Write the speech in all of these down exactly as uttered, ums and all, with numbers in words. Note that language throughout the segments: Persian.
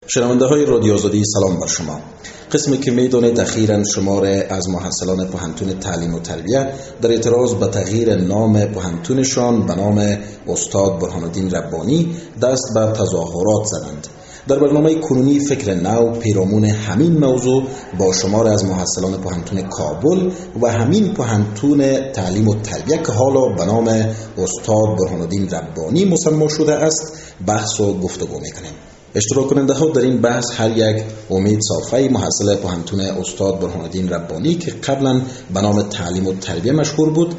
شنونده های رادیو آزادی، سلام بر شما. قسمی که میدانید اخیراً شماره از محصلان پوهنتون تعلیم و تربیت در اعتراض به تغییر نام پوهنتونشان به نام استاد برهان‌الدین ربانی دست به تظاهرات زدند. در برنامه کنونی فکر نو پیرامون همین موضوع با شماره از محصلان پوهنتون کابل و همین پوهنتون تعلیم و تربیت که حالا به نام استاد برهان‌الدین ربانی مسمی شده است بحث و گفتگو میکنیم. اشتراک کننده ها در این بحث هر یک امید صافی محصل پوهنتون استاد برهان‌الدین ربانی که قبلا به نام تعلیم و تربیت مشهور بود،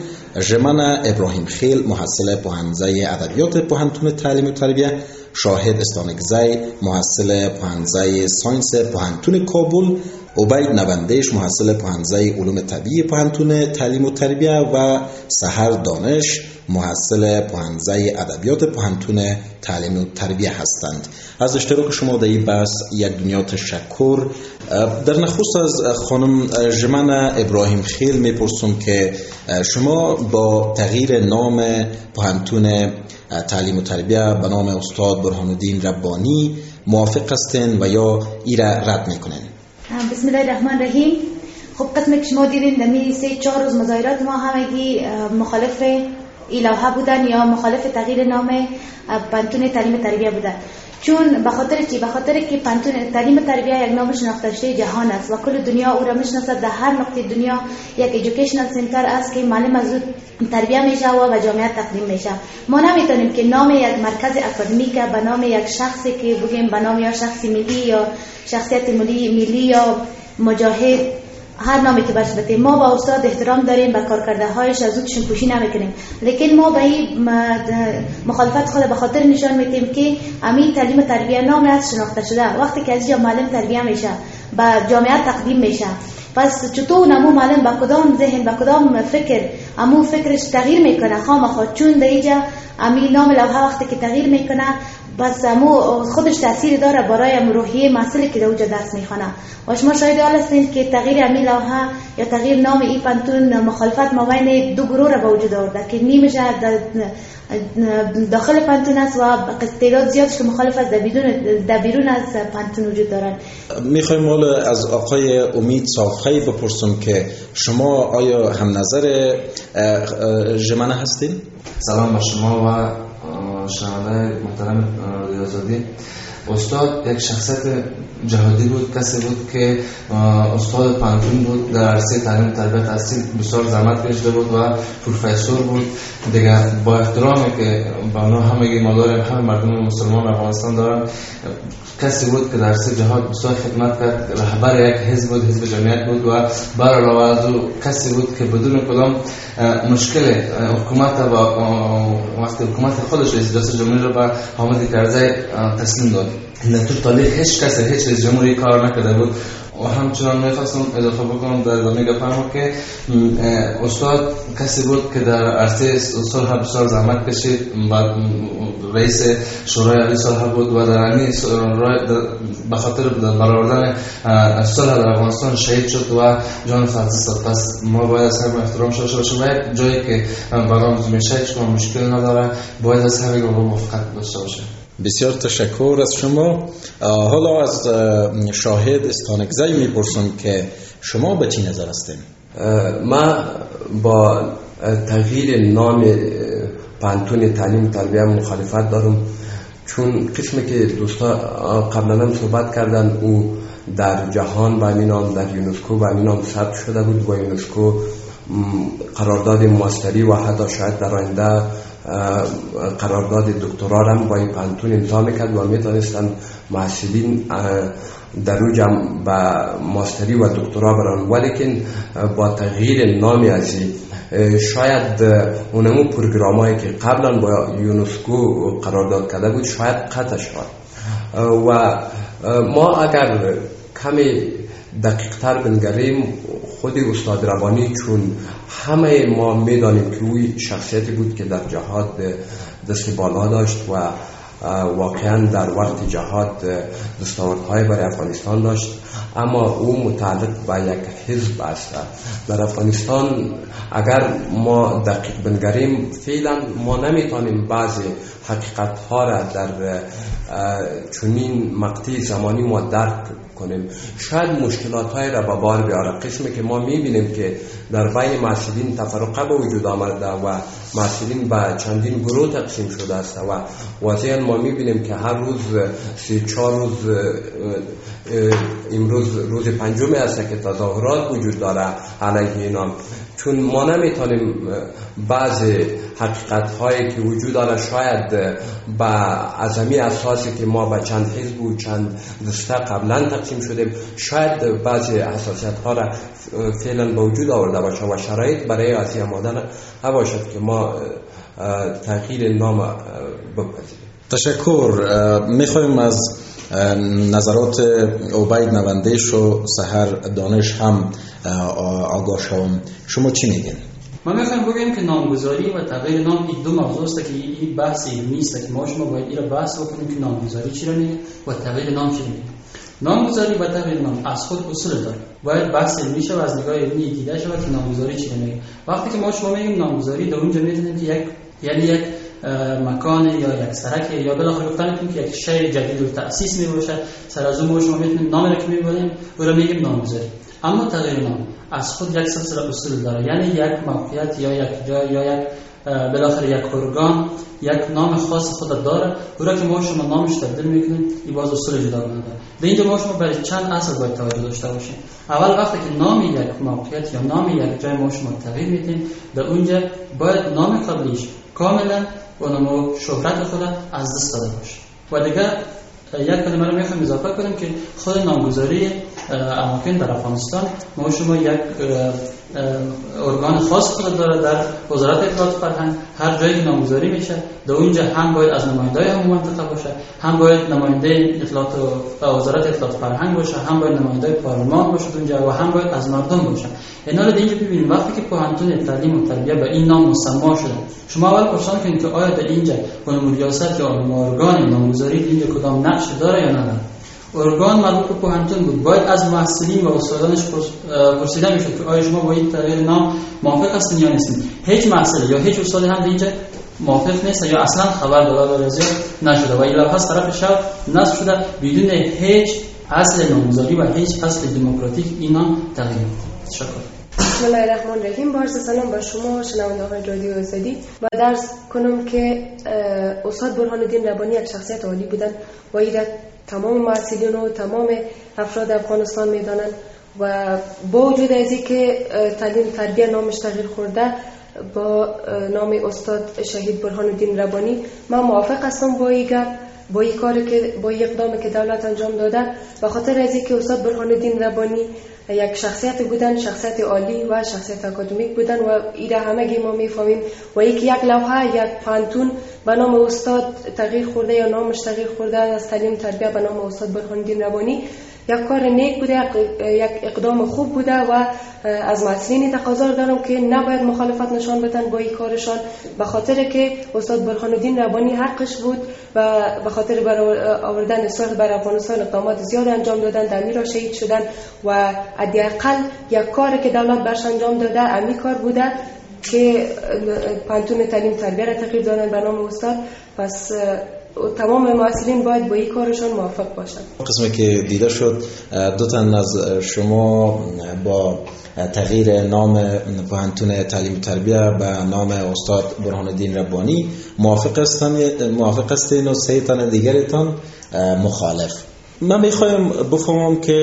ژمن ابراهیم خیل محصل پوهنځی ادبیات پوهنتون تعلیم و تربیت، شاهد استانکزی محصل پوهنځی ساینس پوهنتون کابل، عبید نوندش محصل پوهنځی علوم طبیعی پوهنتون تعلیم و تربیت و سحر دانش محصل پوهنځی ادبیات پوهنتون تعلیم و تربیت هستند. از اشتراک شما در این بحث یک دنیا تشکر. در نخست از خانم ژمن ابراهیم خیل میپرسم که شما با تغییر نام پوهنتون تعلیم و تربیت به نام استاد برهان‌الدین ربانی موافق هستین و یا ایره رد میکنین؟ بسم الله الرحمن الرحیم. خب قسمی که شما دیدین دمی سه چهار روز مظاهرات ما همگی مخالف این لوحه بودن یا مخالف تغییر نام پوهنتون تعلیم تربیت بودن. چون به خاطر چی؟ به خاطر که پوهنتون تعلیم تربیت یک نام شناخته شده جهان است و کل دنیا او را میشناسد. در هر نقطه دنیا یک ایژوکیشنال سنتر است که معلم از تربیت میشه و به جامعه تقدیم میشه. ما نمیتونیم که نام یک مرکز اکادمیک به نام یک شخصی که بگیم به نام یا شخصی ملی یا شخصیت ملی ملی یا مجاهد هر نامی که برش بتیم، ما با استاد احترام داریم، به کارکرده هایش از زودشون پوشی نمیکنیم، لیکن ما به این مخالفت خود به خاطر نشان میدیم که امی تعلیم تربیت نام از شناخته شده. وقتی که از اینجا معلم تربیت میشه به جامعه تقدیم میشه، پس چطور نمو معلم با کدام ذهن با کدام فکر امو فکرش تغییر میکنه خامخا، چون در اینجا امی نام لوحه وقتی که تغییر میکنه بس امو خودش تاثیر داره برای امو روحیه مسئله که در اونجا درس میخونه. و شما شاید حال هستید که تغییر امی لوحه یا تغییر نام این پوهنتون مخالفت مابین دو گروه را به وجود آورده که نیمش داخل پوهنتون است و تعداد زیادش که مخالف است در بیرون از پوهنتون وجود دارند. میخوایم حالا از آقای امید صافی بپرسم که شما آیا هم نظر ژمن هستید؟ سلام بر شما و شنونده محترم رادیو آزادی. استاد یک شخصیت جهادی بود، کسی بود که استاد پوهنتون بود، در عرصه تعلیم تربیت اصیل بسیار زحمت کشیده بود و پروفسور بود دیگه. با احترامی که با اونا همگی ما داریم، همه مردم مسلمان افغانستان دارن، کسی بود که در عرصه جهاد بسیار خدمت کرد، رهبر یک حزب بود، حزب جمعیت بود و برای روازو کسی بود که بدون کدام مشکل حکومت و وقتی حکومت خودش رئیس جمهوری رو به حامد کرزی تسلیم داد. در طول تاریخ هیچ کسی هیچ رئیس جمهوری کار نکرده بود. و همچنان میخواستم اضافه بکنم در ادامه گفتم که استاد کسی بود که در عرصه صلح بسیار زحمت کشید، بعد رئیس شورای عالی صلح بود و در همین به خاطر برآوردن صلح در افغانستان شهید شد و جان فداست داد. پس ما باید از همه احترام شده باشیم و یک جایی که برام میشه هیچ مشکل نداره، باید از همه با موافقت داشته باشه. بسیار تشکر از شما. حالا از شاهد استانکزی میپرسم که شما به چی نظر هستین؟ ما با تغییر نام پوهنتون تعلیم و تربیت مخالفت دارم، چون قسمی که دوستا قبلا هم صحبت کردن او در جهان به همین نام در یونسکو به همین نام ثبت شده بود و یونسکو قرارداد ماستری و حتی شاید در آینده قرارداد دکترا را هم با این پوهنتون امضا میکرد و میتونستن محصلین در او جمع به ماستری و دکترا برن، ولیکن با تغییر نامی از شاید اونمو پروگرامایی که قبلا با یونسکو قرارداد کرده بود شاید قطع شد و ما اگر کمی دقیق تر بنگریم خود استاد ربانی، چون همه ما میدانیم که اوی شخصیتی بود که در جهاد دست بالا داشت و واقعا در وقت جهاد دستاوردهای برای افغانستان داشت، اما او متعلق به یک حزب است. در افغانستان اگر ما دقیق بنگریم فعلا ما نمیتونیم بعضی حقیقت ها را در چنین مقطع زمانی ما درک کنیم. شاید مشکلات های را به بار بیاره. قسمی که ما میبینیم که در بین مسئولین تفرقه به وجود آمده و مسئولین به چندین گروه تقسیم شده است و واضحا ما میبینیم که هر روز سی چهار روز امروز روز پنجمی است که تظاهرات وجود داره علیه اینا. چون ما نمیتونیم بعضی حقیقت هایی که وجود داره شاید با عظمی اساسی که ما به چند حزب و چند دسته قبلا تقسیم شدیم شاید بعضی حساسیت ها را فعلا به وجود آورده باشه و شرایط برای از این آمدن نباشد که ما تغییر نام بپذیریم. تشکر. میخوایم از نظرات عبید نوندیش و سحر دانش هم آگاه شوم. شما چی میگین؟ ما میخوایم بگیم که نامگذاری و تغییر نام این دو موضوع است که این بحث علمی است که ما شما باید این را بحث بکنیم که نامگذاری چی را میگه و تغییر نام چی را میگه. نامگذاری و تغییر نام از خود اصول داره، باید بحث علمی شه و از نگاه علمی دیده شه که نامگذاری چی را میگه. وقتی که ما شما میگیم نامگذاری در اونجا میدونیم که یک یعنی یک مکان یا یک سرک یا بالاخره گفتن میتونیم که یک شی جدید رو تأسیس میباشه. سر از اون ما شما میتونیم نام را که میبریم او را میگیم نامگذاری. اما تغییر نام از خود یک سلسله اصول داره، یعنی یک موقعیت یا یک جای یا یک بالاخره یک ارگان یک نام خاص خود داره، او را که ما شما نامش تبدیل میکنیم این باز اصول جدا داره. در اینجا ما شما برای چند اصل باید توجه داشته باشیم. اول وقتی که نام یک موقعیت یا نام یک جای ما شما تغییر میدیم در اونجا باید نام قبلیش کاملا و نام شهرت خود از دست داده باشه. و دیگه یک کلمه رو میخوایم اضافه کنیم که خود نامگذاری اماکن در افغانستان ما شما یک ارگان خاص خود داره در وزارت اطلاعات فرهنگ. هر جایی که نامگذاری میشه در اونجا هم باید از نماینده‌های هم منطقه باشه، هم باید نماینده اطلاعات و وزارت اطلاعات فرهنگ باشه، هم باید نماینده پارلمان باشه اونجا و هم باید از مردم باشه. اینا رو اینجا ببینید وقتی که پوهنتون تعلیم و تربیت به این نام مسما شده شما اول پرسان کنید که آیا در اینجا قانون ریاست یا ارگان نامگذاری اینجا کدام نقش داره یا نداره. ارگان مربوط به پوهنتون بود، باید از محصلین و استادانش پرسیده میشد که آیا شما با این تغییر نام موافق هستین یا نیستین. هیچ محصل یا هیچ استاد هم اینجا موافق نیست یا اصلا خبر داده و نشده و این لوحه از طرف شب نصب شده بدون هیچ اصل نامگذاری و هیچ اصل دموکراتیک اینا تغییر می‌کنه. تشکر. بسم الله الرحمن الرحیم. بارز سلام به شما شنوندگان رادیو آزادی. با درس کنم که استاد برهان الدین ربانی یک شخصیت عالی بودن و ایراد تمام مسئولین و تمام افراد افغانستان میدانند و با وجود از اینکه تعلیم تربیت نامش تغییر خورده با نام استاد شهید برهان الدین ربانی من موافق هستم با این گپ با این کاری که با این اقدامی که دولت انجام داده، به خاطر از اینکه استاد برهان الدین ربانی یک شخصیت بودن، شخصیت عالی و شخصیت اکادمیک بودن و ایره همگی ما میفهمیم و یک یک لوحه یک پانتون به نام استاد تغییر خورده یا نامش تغییر خورده از تعلیم تربیت به نام استاد برهان الدین ربانی یک کار نیک بوده، یک اقدام خوب بوده و از مسئولین تقاضا دارم که نباید مخالفت نشان بدن با این کارشان، به خاطر که استاد برهان الدین ربانی حقش بود و به خاطر آوردن صلح بر افغانستان اقدامات زیاد انجام دادن، در میرا شهید شدن و حداقل یک کاری که دولت برش انجام داده امی کار بوده که پانتون تعلیم تربیت را تغییر دادن به نام استاد. پس تمام مسئولین باید با این کارشان موافق باشند. قسمی که دیده شد دو تن از شما با تغییر نام پوهنتون تعلیم و تربیت به نام استاد برهان الدین ربانی موافق هستند موافق هستین و سه تن دیگرتان مخالف. من میخوایم بفهمم که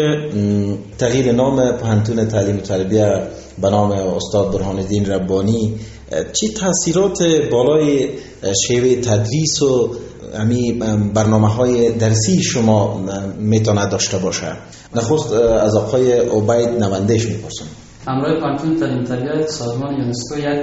تغییر نام پوهنتون تعلیم و تربیت به نام استاد برهان الدین ربانی چی تاثیرات بالای شیوه تدریس و امی برنامه های درسی شما میتونه داشته باشه؟ نخست از آقای عبید نوندیش میپرسم. همراه پانتون تعلیم تربیت سازمان یونسکو یک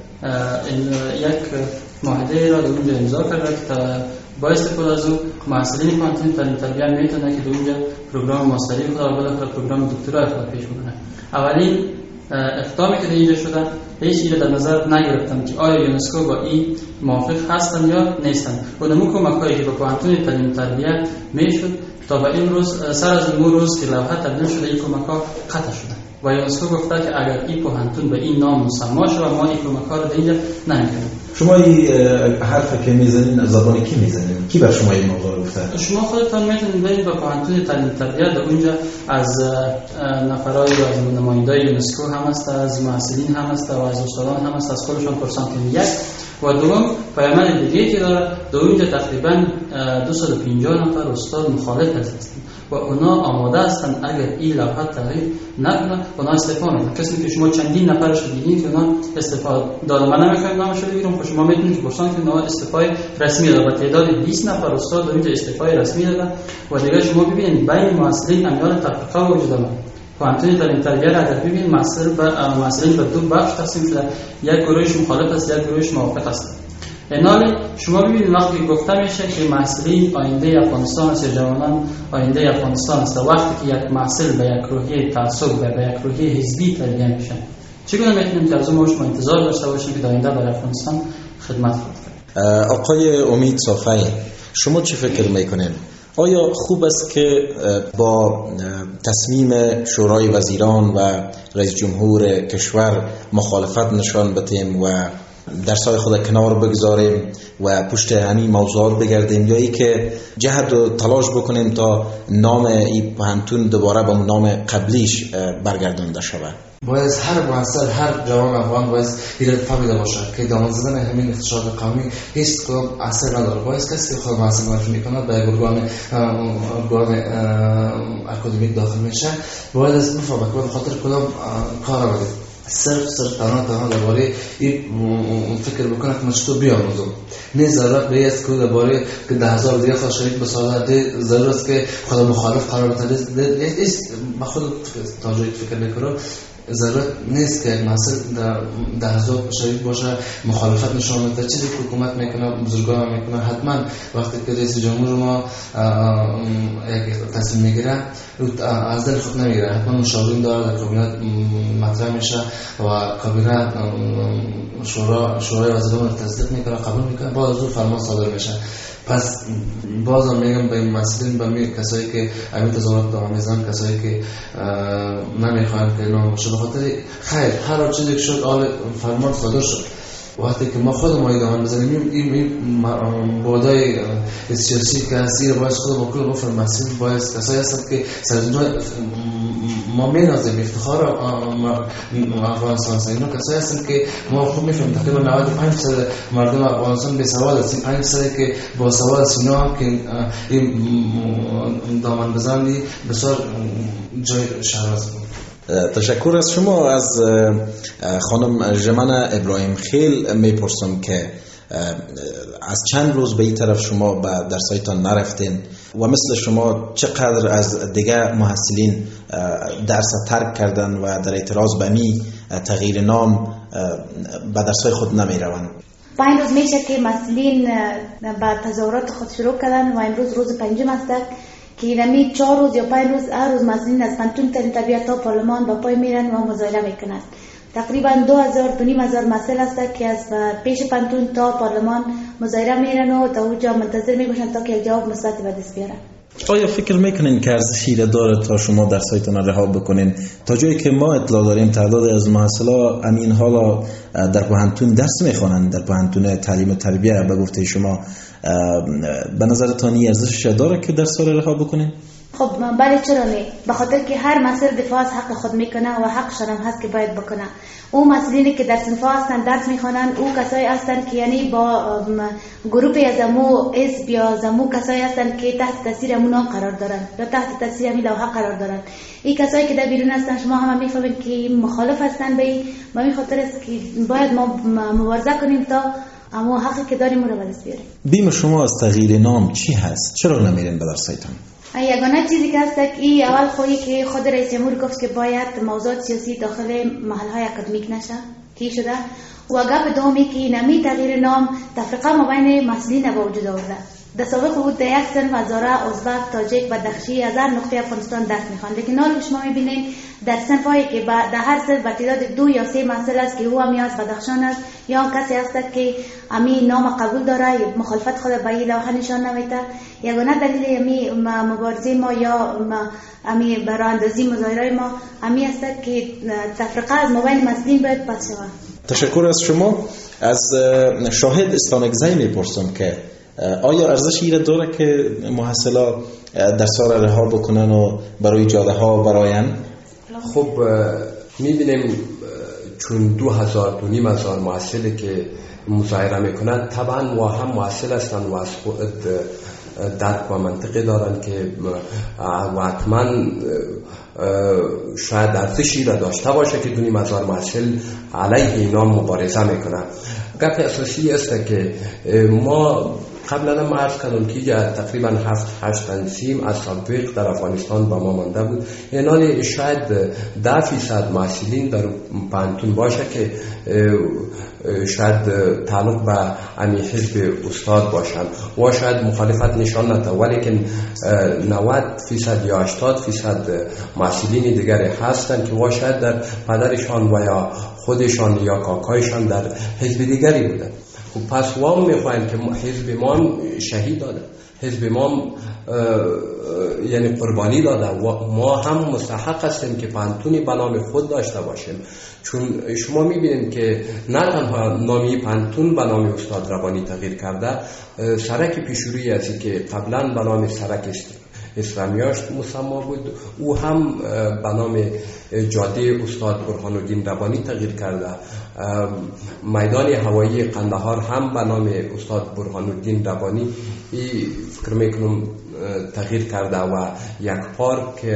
یک معاهده را در اونجا امضا کرده که با استفاده از او محصلین پانتون تعلیم تربیت میتونه که در اونجا پروگرام ماستری خود و بالاخره پروگرام دکترای خود پیش ببرن. اولین اقدامی که اینجا شده هیچ ایره در نظر نگرفتم که آیا یونسکو با این موافق هستن یا نیستن. و نمو کمک‌هایی که به پوهنتون تعلیم و تربیت میشد تا به این روز سر از اون روز که لوحه تبدیل شده این کمک‌ها قطع شده و یونسکو گفته که اگر این پوهنتون به این نام مسما شود ما این کمک‌ها رو اینجا نمی‌کنیم. شما این حرف که میزنین زبان کی میزنین؟ کی بر شما این موضوع گفته؟ شما خودتان میتونید برید به پوهنتون تعلیم و تربیت در اونجا از نفرای از نمایندای یونسکو هم است، از محصلین هم است و از استادان هم است، از خودشان پرسان کنید. یک و دوم پیامد دیگه که داره در اونجا تقریبا دویست و پنجاه نفر استاد مخالف هستند و اونا آماده هستند اگر این لوحه تغییر نکنه اونا استعفا میدن. کسی که شما چندین نفرش دیدین که اونا استعفا دادن، من نمیخوام نامش رو بگیرم، خب شما میتونید پرسان کنید اونا استعفای رسمی دادن و تعداد بیست نفر استاد در اینجا استعفای رسمی دادن و دیگه شما ببینید بین محصلین امیال تفرقه وجود داره. پوهنتون تعلیم تربیت اگر ببینید محصل با محصلین به دو بخش تقسیم شده، یک گروهش مخالف است یک گروهش موافق است. اینال شما ببینید وقتی گفته میشه که محصلین آینده افغانستان است یا جوانان آینده افغانستان است، وقتی که یک محصل به یک روحیه تعصب و به یک روحیه حزبی تربیت میشه چگونه میتونیم که از اون شما انتظار داشته باشیم که آینده برای افغانستان خدمت کنه؟ آقای امید صافی، شما چی فکر میکنین؟ آیا خوب است که با تصمیم شورای وزیران و رئیس جمهور کشور مخالفت نشان بدیم و درسای خود کنار بگذاریم و پشت همین موضوعات بگردیم، یا ای که جهد و تلاش بکنیم تا نام این پوهنتون دوباره به نام قبلیش برگردانده شود؟ باید هر محصل هر جوان افغان باید ایراد فهمیده باشه که دامن زدن همین اقتصاد قومی هیچ کدام اثر نداره. باید کسی که خود محصل معرفی میکنه به ارگان ارگان اکادمیک داخل میشه باید از بفهمه که به خاطر کدام کار بده. صرف صرف تنها تنها درباره این فکر بکنه که من چطور بیاموزم. نه ضرورت به است که درباره که ده هزار دیگه خود شریک بسازه، ضرورت است که خود مخالف قرار بده. من خود تا جایی فکر میکنم ضرورت نیست که یک محصل در ده هزار شریک باشه مخالفت نشان بده. چیزی که حکومت میکنه بزرگان میکنه حتما وقتی که رئیس جمهور ما یک تصمیم میگیره از دل خود نمیگیره، حتما مشاورین داره در کابینه مطرح میشه و کابینه شورا شورای وزیران رو تصدیق میکنه قبول میکنه بعد از اون فرمان صادر میشه. پس بازم میگم به مسئولین به می کسایی که همین تظاهرات دوام میزنن، کسایی که نمیخواین که اعلام بشه به خاطر خیر هر چیزی که شد آل فرمان صادر شد. وقتی که ما خود ما ایدان بزنیم این بودای سیاسی که هستی رو باید خود با کل بفرم مسئول باید کسایی هستند که سرزنده ما مینازیم افتخار افغانستان هستند. اینا کسایی هستند که ما خوب میفهمیم تقریبا نود و پنج درصد مردم افغانستان بی‌سواد هستند، پنج درصد که با سواد هستند. اینا هم که این دامن بزنی بسیار جای شهر است. تشکر از شما. از خانم جمنه ابراهیم خیل میپرسم که از چند روز به این طرف شما به درسایتان نرفتین و مثل شما چقدر از دیگه محصلین درس ترک کردن و در اعتراض به می تغییر نام به درسای خود نمی روند؟ پنج روز میشه که محصلین به تظاهرات خود شروع کردن و امروز روز پنجم است که نمی چهار روز یا پنج روز هر روز مسئولین از پوهنتون تعلیم تربیت تا پارلمان با پای میرن و مظاهره میکنند. تقریبا دو هزار دو نیم هزار مسئول است که از پیش پوهنتون تا پارلمان مظاهره میرن و تا اونجا منتظر میباشن تا که یک جواب مثبت به دست بیارن. آیا فکر میکنین که ارزشی داره تا شما درسایتون رها بکنین؟ تا جایی که ما اطلاع داریم تعداد از محصلا امین حالا در پوهنتون درس میخوانند، در پوهنتون تعلیم و تربیت. به گفته شما به نظرتان ارزشش داره که درس را رها بکنین؟ خب بله چرا نه، به خاطر که هر مسئول دفاع از حق خود میکنه و حق شرم هست که باید بکنه. اون مسئولینی که در صنفا هستن درس میخوانن او کسایی هستن که یعنی با گروه یا زمو حزب یا زمو کسایی هستن که تحت تاثیر امونا قرار دارن یا تحت تاثیر همین لوحه قرار دارن. این کسایی که در بیرون هستن شما هم میفهمید که مخالف هستن به این، به این خاطر است که باید ما مبارزه کنیم تا اما حقی که داریم رو به دست بیاریم. بیم شما از تغییر نام چی هست؟ چرا نمیرین به درسایتان؟ یگانه چیزی که هست که ای اول خویی که خود رئیس جمهور گفت که باید موضوعات سیاسی داخل محلهای اکادمیک نشه کی شده و گپ دومی که نمی تغییر نام تفریقه مابین مسئولین به وجود آورده در سابق بود در یک صنف هزاره، ازبک، تاجیک و دخشی از هر نقطه افغانستان درس میخوان. لیکن حال شما میبینید در صنف هایی که در هر صنف به تعداد دو یا سه محصل است که او همی از بدخشان است یا کسی است که امی نام قبول داره، مخالفت خود به این لوحه نشان نمیده. یگانه دلیل امی مبارزه ما یا امی براندازی مظاهره ما امی است که تفرقه از مابین مسئولین باید پس شود. تشکر از شما. از شاهد استانگزی میپرسم که آیا ارزش ایره داره که محصلا درس‌ها را رها بکنن و برای جاده ها براین؟ خب میبینیم چون دو هزار دو نیم هزار محصلی که مظاهره میکنند طبعا و هم محصل هستند و از خود درک و منطقی دارن که و حتما شاید ارزشی را داشته باشه که دو نیم هزار محصل علیه اینا مبارزه میکنن. گپ اساسی است که ما قبلا ما عرض کردم که تقریبا هفت هشت تنظیم از سابق در افغانستان با ما مانده بود. اینال شاید ده فیصد محصلین در پانتون باشه که شاید تعلق به امی حزب استاد باشند و شاید مخالفت نشان نده، ولیکن نود فیصد یا هشتاد فیصد محصلین دیگری هستند که و شاید در پدرشان و یا خودشان یا کاکایشان در حزب دیگری بودند. خب پس وام میخواهیم که حزب ما شهید داده، حزب ما یعنی قربانی داده و ما هم مستحق هستیم که پانتونی به نام خود داشته باشیم. چون شما میبینید که نه تنها نامی پانتون به نام استاد ربانی تغییر کرده، سرک پیشروی ازی که قبلا به نام سرک اسلامیاش مسما بود او هم به نام جاده استاد برهان الدین ربانی تغییر کرده. میدان هوایی قندهار هم به نام استاد برهان الدین ربانی فکر میکنم تغییر کرده و یک پارک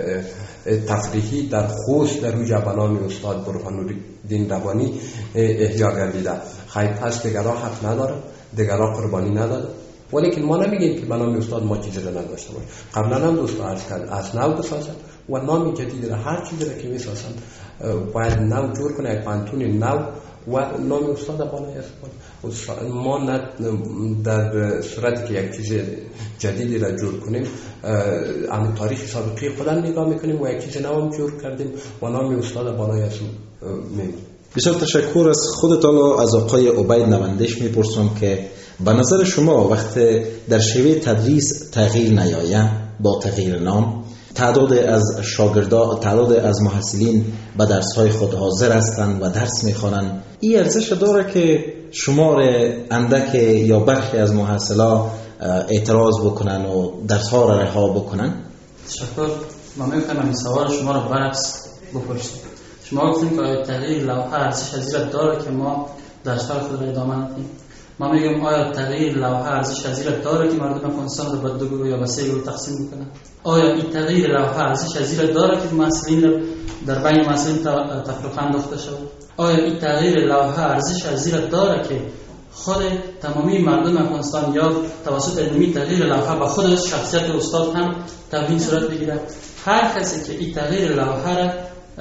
تفریحی در خوست در اوجا به نام استاد برهان الدین ربانی احیا گردیده. خیلی پس دیگرها حق نداره، دیگرها قربانی نداره، ولیکن ما نمیگیم که به نام استاد ما چیزی را نداشته باشیم. قبلا هم دوست عرض کرد از نو بسازند و نام جدید را هر چیزی را که میسازند باید نو جور کنه، یک پانتون نو و نام استاد بالای استفاده. ما نه در صورتی که یک چیز جدیدی را جور کنیم اما تاریخ سابقی خودم نگاه میکنیم و یک چیز نو هم جور کردیم و نام استاد بالای از میمون. بسیار تشکر از خودتان. از آقای عبید نوندش میپرسم که به نظر شما وقت در شیوه تدریس تغییر نیاید با تغییر نام، تعداد از شاگردان، تعداد از محصلین به درس‌های خود حاضر هستند و درس می‌خوانند، این ارزش داره که شمار اندک یا برخی از محصلا اعتراض بکنن و درس‌ها را رها بکنن؟ تشکر. ما می‌خوایم این سوال شما را برعکس بپرسیم. شما گفتید که تغییر لوحه ارزش از این داره که ما درس‌های خود را ادامه ندیم. ما میگم آیا تغییر لوحه ارزش از این داره که مردم افغانستان رو به دو گروه یا به سه گروه تقسیم بکنن؟ آیا این تغییر لوحه ارزش از این داره که مسئولین در بین مسئولین تفرقه انداخته شود؟ آیا این تغییر لوحه ارزش از این داره که خود تمامی مردم افغانستان یا توسط علمی تغییر لوحه به خود شخصیت استاد هم تبیین صورت بگیرد؟ هر کسی که این تغییر لوحه را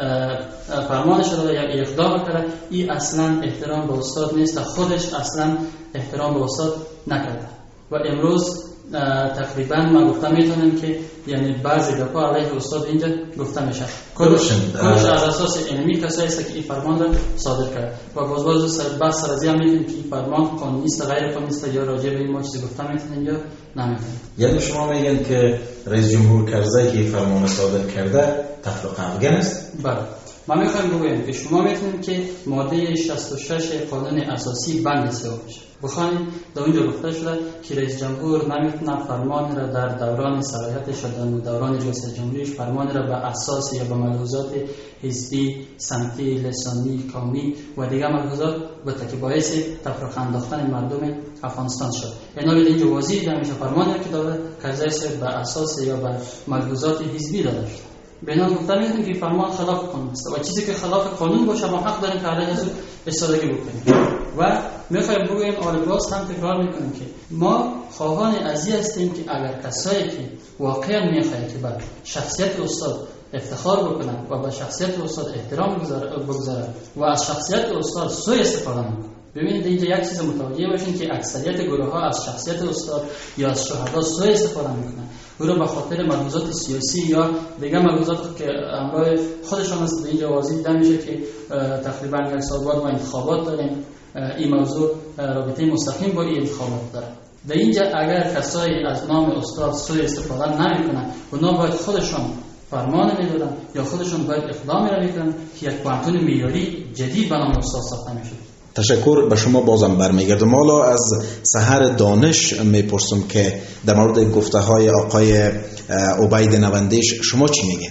فرمان شده یا اقدام کرده، این اصلا احترام به استاد نیست، خودش اصلا احترام به استاد نکرده. و امروز تقریبا ما گفته میتونم که یعنی بعضی گپا علیه استاد اینجا گفته میشه، کلش کلش از اساس علمی کسایی است که این فرمان را صادر کرد و باز باز سر بحث سرازی هم میکنیم که این فرمان قانونی است غیر قانونی است یا راجع به این ما چیزی گفته میتونیم اینجا نمیتونیم. یعنی شما میگن که رئیس جمهور کرزی که این فرمان صادر کرده تفرقه افغان است؟ بله. ما میخوایم بگویم که شما میتونید که ماده شصت و شش قانون اساسی بند سه بشه بخواید در اونجا گفته شده که رئیس جمهور نمیتونه فرمان را در دوران صلاحیت شدن و دوران ریاست جمهوریش فرمان را به اساس یا به ملحوظات حزبی، سمتی، لسانی، قومی و دیگر ملحوظات به که باعث تفرقه انداختن مردم افغانستان شد. اینا به اینجا واضح نمیشه فرمانی که داده کرزی به اساس یا به ملحوظات حزبی داده شده. بنابراین گفتم می‌کنیم که فرمان خلاف قانون است و چیزی که خلاف قانون باشه ما حق داریم که علیه از استفاده بکنیم. و می‌خوایم بگوییم آلباس هم تکرار می‌کنیم که ما خواهان ازی هستیم که اگر کسایی که واقعا می‌خواهند که بر شخصیت استاد افتخار بکنند و به شخصیت استاد احترام بگذارند و از شخصیت استاد سوء استفاده نکنند ببینید اینجا یک چیز متوجه باشین که اکثریت گروه ها از شخصیت استاد یا از شهدا سوء استفاده میکنن. او رو به خاطر ملحوظات سیاسی یا دیگه ملحوظات که همراه خودشان است. اینجا واضح دیده میشه که تقریبا یک سال بعد ما انتخابات داریم. این موضوع رابطه مستقیم با این انتخابات داره. در اینجا اگر کسایی از نام استاد سوء استفاده نمیکنن، اونا باید خودشان فرمان میدادن یا خودشان باید اقدامی را میکنن که یک پانتون معیاری جدید به نام استاد ساخته میشه. تشکر. به شما بازم برمیگردم. حالا از سحر دانش میپرسم که در مورد گفته های آقای عبید نوندیش شما چی میگین؟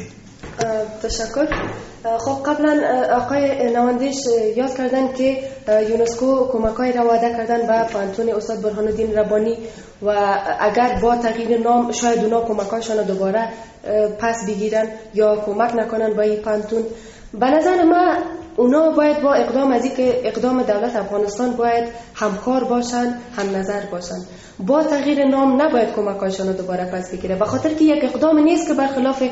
تشکر. خب قبلا آقای نوندیش یاد کردن که یونسکو کمک‌های را وعده کردن به پانتون استاد برهان الدین ربانی و اگر با تغییر نام شاید اونا کمک‌هاشون دوباره پس بگیرن یا کمک نکنن به این پانتون. به نظر من اونا باید با اقدام از که اقدام دولت افغانستان باید همکار باشن، هم نظر باشن. با تغییر نام نباید کمک‌هاشون رو دوباره پس بگیره، به خاطر که یک اقدام نیست که برخلاف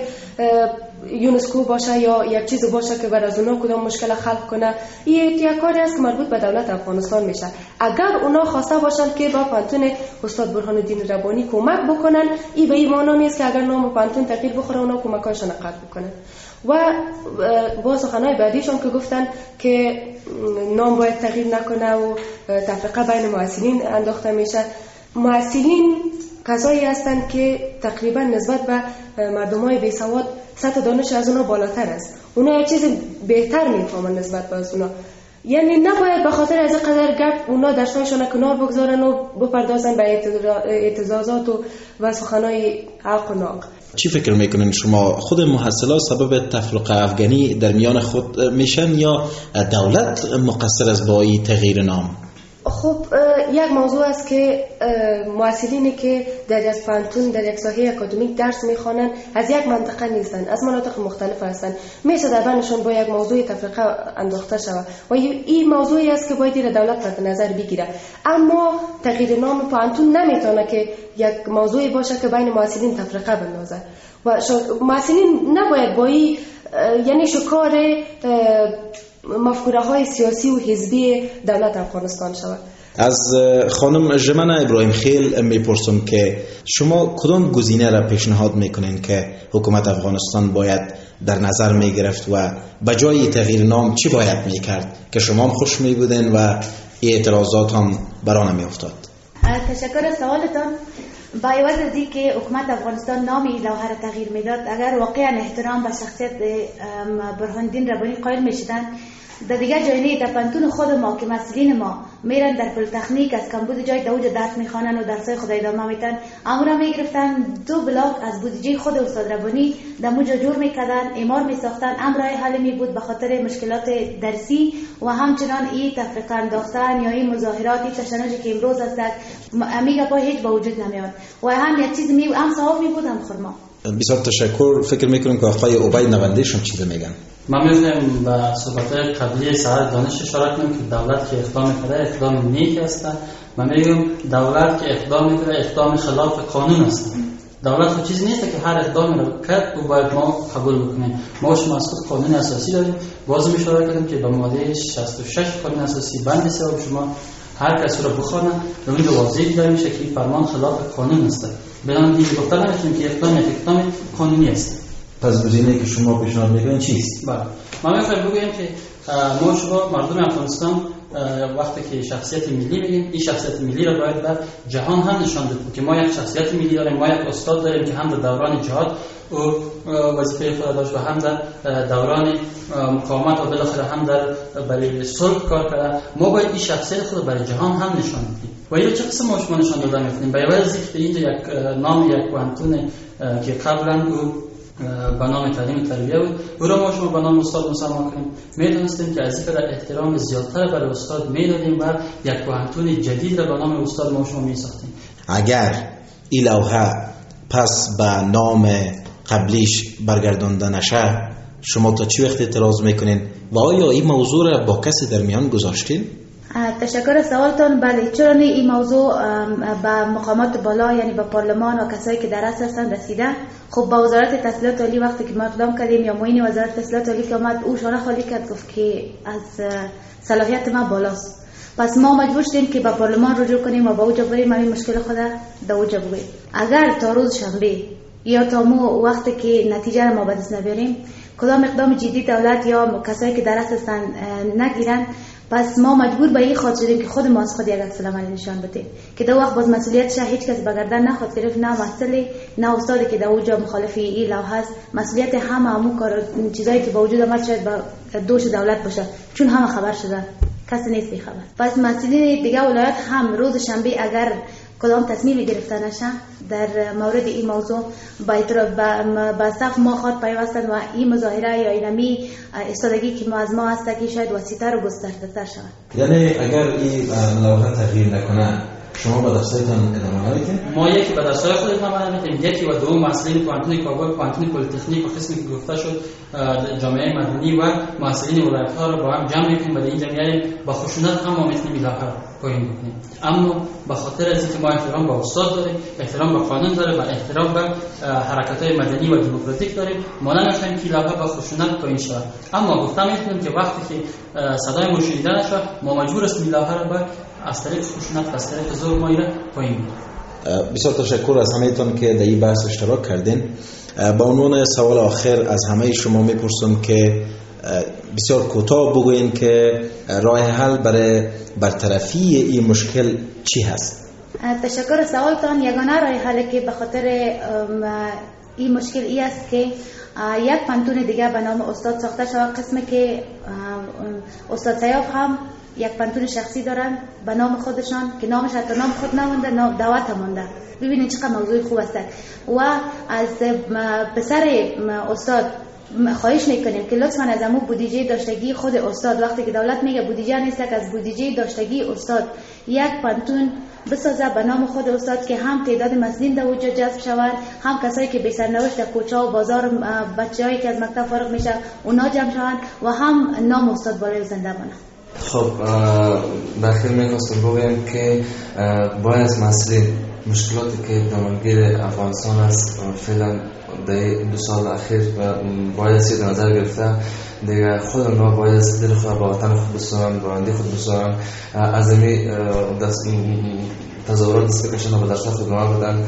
یونسکو باشه یا یک چیز باشه که بر از اونا کدام مشکل خلق کنه. این یک کاری است که مربوط به دولت افغانستان میشه. اگر اونا خواسته باشن که با پانتون استاد برهان الدین ربانی کمک بکنن، این به این معنی نیست که اگر نام پانتون تغییر بخوره اونا کمک‌هاشون رو قطع بکنن. و با سخنهای بعدیشون که گفتن که نام باید تغییر نکنه و تفرقه بین معسلین انداخته میشه. معسلین کسایی هستند که تقریبا نسبت به مردمای بی سواد سطح دانش از اونا بالاتر است. اونا یک چیز بهتر میفهمن نسبت به از اونا. یعنی نباید به خاطر از قدر گپ اونا درسایشون کنار بگذارن و بپردازن به اعتراضات و و سخنهای حق و ناق. چی فکر میکنین شما؟ خود محصلا سبب تفرقه افغانی در میان خود میشن یا دولت مقصر است با این تغییر نام؟ خب یک موضوع است که محصلینی که در یک پانتون در یک ساحه اکادمیک درس میخوانند از یک منطقه نیستند، از مناطق مختلف هستند. میشه در بینشون با یک موضوع تفرقه انداخته شود و این موضوعی است که باید در دولت تحت نظر بگیره. اما تغییر نام پانتون نمیتونه که یک موضوعی باشه که بین محصلین تفرقه بندازه و محصلین نباید با این یعنی شکار مفکوره های سیاسی و حزبی دولت افغانستان شود. از خانم جمنه ابراهیم خیل میپرسم که شما کدام گزینه را پیشنهاد میکنین که حکومت افغانستان باید در نظر میگرفت و بجای تغییر نام چی باید میکرد که شما هم خوش میبودین و اعتراضات هم برانه میافتاد؟ تشکر از سوالتان. با عوض از این که حکومت افغانستان نامی لوحه را تغییر میداد، اگر واقعا احترام به شخصیت برهان الدین ربانی قائل میشدن، در دیگر جای نه در پانتون خود ما که مسئولین ما میرن در پلیتکنیک از کمبود جای دوج درس میخوانن و درسای خود ادامه میدن، امورا میگرفتن دو بلاک از بودجه خود استاد ربانی در موجا جور میکردن، اعمار میساختن. امرای حل می بود به خاطر مشکلات درسی و همچنان این تفرقه انداختن یا این مظاهرات، این تشنجی که امروز هست امیگا با هیچ با وجود نمیاد و هم یک چیز می هم صحاب می بود هم خرما. بسیار تشکر. فکر میکنم که آقای عبید نوندیشون چی میگن؟ من می‌خوایم به صحبت‌های قبلی سحر دانش اشاره کنم که دولت که اقدام کرده اقدام نیک است. من میگم دولت که اقدام کرده اقدام خلاف قانون است. دولت خود چیزی نیست که هر اقدامی رو کرد و باید ما قبول بکنیم. ما شما از خود قانون اساسی داریم. باز اشاره کردم که به ماده شصت و شش قانون اساسی بند سه شما هر کسی رو بخوانه و اونجا واضح دیده میشه که این فرمان خلاف قانون است. بنابراین دیگه گفتن نمی‌تونیم که اقدام اقدام قانونی است. پس گزینه‌ای که شما پیشنهاد می‌کنید چیست؟ بله، ما می‌خوایم بگویم که ما شما مردم افغانستان وقتی که شخصیت ملی میگیم، این شخصیت ملی را باید در جهان هم نشان بدیم که ما یک شخصیت ملی داریم، ما یک استاد داریم که هم در دوران جهاد و وظیفه خود داشت و هم در دوران مقاومت و بالاخره هم در برای صلح کار کرده. ما باید این شخصیت خود برای جهان هم نشان بدیم. و اینو چه قسم ما شما نشان دادن می‌کنیم؟ به عوض اینکه اینجا یک نام یک پانتون که قبلا به نام تعلیم تربیه بود، او را ما شما به نام استاد مسمى کنیم. میدونستیم که از این قدر احترام زیادتر برای استاد میدادیم و یک پانتون جدید را به نام استاد ما شما میساختیم. اگر این لوحه پس به نام قبلیش برگردانده نشه، شما تا چی وقت اعتراض میکنین و آیا این موضوع را با کسی در میان گذاشتین؟ تشکر از سوالتان. بله، چرا نه این موضوع به مقامات بالا یعنی به پارلمان و کسایی که در اصل هستن رسیده. خب با وزارت تحصیلات عالی وقتی که ما اقدام کردیم یا معین وزارت تحصیلات عالی که اومد او شانه خالی کرد، گفت که از صلاحیت ما بالاست پس ما مجبور شدیم که به پارلمان رجوع کنیم و با اوجا بریم این مشکل خود در اوجا بگوییم. اگر تا روز شنبه یا تا مو وقتی که نتیجه را ما به دست نبریم، کدام اقدام جدی دولت یا کسایی که در اصل هستند نگیرند، پس ما مجبور به این خاطر شدیم که خود ما از خود یک عکس العمل نشان بدیم که در وقت باز مسئولیتش هیچ کس به گردن نخواد گرفت، نه مسئله نه استادی که در اوجا مخالف این لوحه است. مسئولیت همه همون کار چیزایی که با وجود آمد شاید با دوش دولت باشه، چون همه خبر شدن، کسی نیست بی خبر. پس مسئله دیگه ولایت هم روز شنبه اگر کدام تصمیمی گرفته نشه در مورد این موضوع با صف ما خود پیوستن و این مظاهره یا اینمی استادگی که ما از ما هست که شاید وسیطه رو گسترده تر شود. یعنی اگر این لوحه تغییر نکنه شما به درسایتان ادامه ندید؟ ما یکی به درسای خودتان ادامه ندید، یکی و دوم مسئولین پانتون کابل، پانتون پلی‌تکنیک و قسمی که گفته شد جامعه مدنی و مسئولین ولایت‌ها رو با هم جمع می‌کنیم و در این جمعیت با خشونت هم ما می‌تونیم لوحه رو پایین بکنیم. اما به خاطر از اینکه ما احترام به استاد داریم، احترام به قانون داریم و احترام به حرکت‌های مدنی و دموکراتیک داریم، ما نمی‌خوایم که لوحه با خشونت پایین شود. اما گفتم می‌تونیم که وقتی که صدای ما شنیده نشه، ما مجبور هستیم لوحه رو با از طریق خشونت و از طریق زور مایره پایین می‌بریم. بسیار تشکر از همه‌تان که در این بحث اشتراک کردین. با عنوان سوال آخر از همه شما میپرسم که بسیار کوتاه بگوین که راه حل برای برطرفی این مشکل چی هست؟ تشکر از سوالتان. یگانه راه حلی که به خاطر این مشکل ای است که یک پانتون دیگه به نام استاد ساخته شود، قسمی که استاد سیاف هم یک پانتون شخصی دارن به نام خودشان که نامش حتی نام خود نمونده، نام دعوت مونده. ببینید چقدر موضوع خوب است. و از پسر استاد خواهش میکنیم که لطفاً از امو بودجه داشتگی خود استاد، وقتی که دولت میگه بودجه نیست، که از بودجه داشتگی استاد یک پانتون بسازه به نام خود استاد که هم تعداد مسئولین در وجود جذب شود، هم کسایی که بی سرنوشت در کوچه و بازار، بچه‌هایی که از مکتب فارغ میشه اونا جمع شوند و هم نام استاد بالای زنده مانه. خب داخل میخواستم بگویم که باید از مسئله مشکلاتی که دامنگیر افغانستان است فعلا در دو سال اخیر باید از در نظر گرفته دیگه خود اونا باید از دل خود با وطن خود بسازن، با رنده خود بسازن، از امی تظاهرات دست بکشن و به درصد خود نام بدن.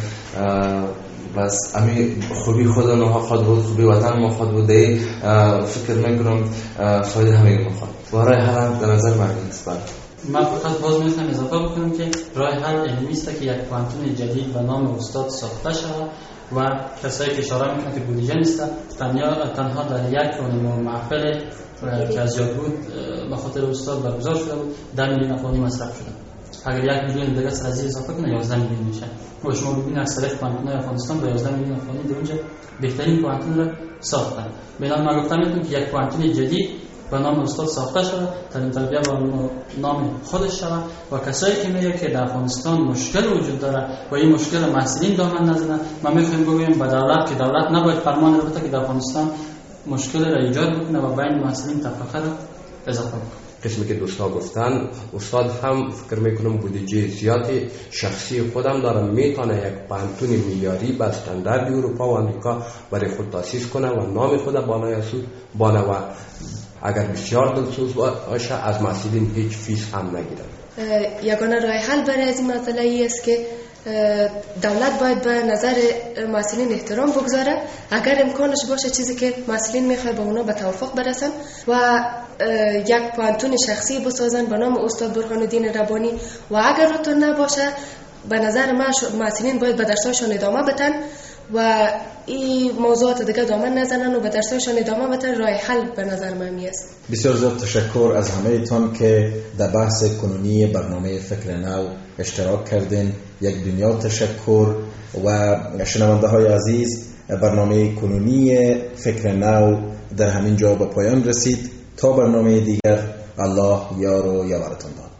بس امی خوبی خود اونها خود بود، خوبی وطن ما خود بود. دی فکر میکنم فایده همه ما خود برای حل در نظر من است. من فقط باز میتونم اضافه بکنم که راه حل علمی است که یک پانتون جدید به نام استاد ساخته شود و کسایی که اشاره میکنن که بودجه نیست، تنها در یک محفل که از یاد بود به خاطر استاد برگزار شده بود ده میلیون افغانی مصرف شده. اگر یک میلیون دیگه سر از اضافه کنه یازده میلیون میشه. و شما ببینید اکثریت پانتون‌های افغانستان با یازده میلیون افغانی در اونجا بهترین پانتون را ساختن. بنابراین من گفتم میتونم که یک پانتون جدید به نام استاد ساخته شده، تعلیم تربیه با نام خودش شود و کسایی که میگه که در افغانستان مشکل وجود داره و این مشکل محصولین دامن نزنن، ما میخوایم بگویم به دولت که دولت نباید فرمان رو بده که در افغانستان مشکل را ایجاد بکنه و بین محصولین تفرقه را اضافه کنه. قسمی که دوستا گفتن، استاد هم فکر میکنم بودجه زیادی شخصی خودم داره، میتونه یک پانتون میلیاردی به استاندارد اروپا و آمریکا برای خود تاسیس کنه و نام خود بانای سود بانه و اگر بسیار دلسوز باشه از مسئولین هیچ فیس هم نگیرن. یگانه راه حل برای از این مسئله ای است که دولت باید به نظر مسئولین احترام بگذاره. اگر امکانش باشه چیزی که مسئولین میخواد با اونا به توافق برسن و یک پانتون شخصی بسازن به نام استاد برهان الدین ربانی و اگر تو نباشه به نظر من مسئولین باید به درسایشان ادامه بدن و این موضوعات دیگه دامن نزنن و به درسایشان ادامه بدن. راه حل به نظر من میاد. بسیار زیاد تشکر از همه تان که در بحث کنونی برنامه فکر نو اشتراک کردین. یک دنیا تشکر و شنونده های عزیز، برنامه کنونی فکر نو در همین جا به پایان رسید. تا برنامه دیگر، الله یار و یاورتان باد.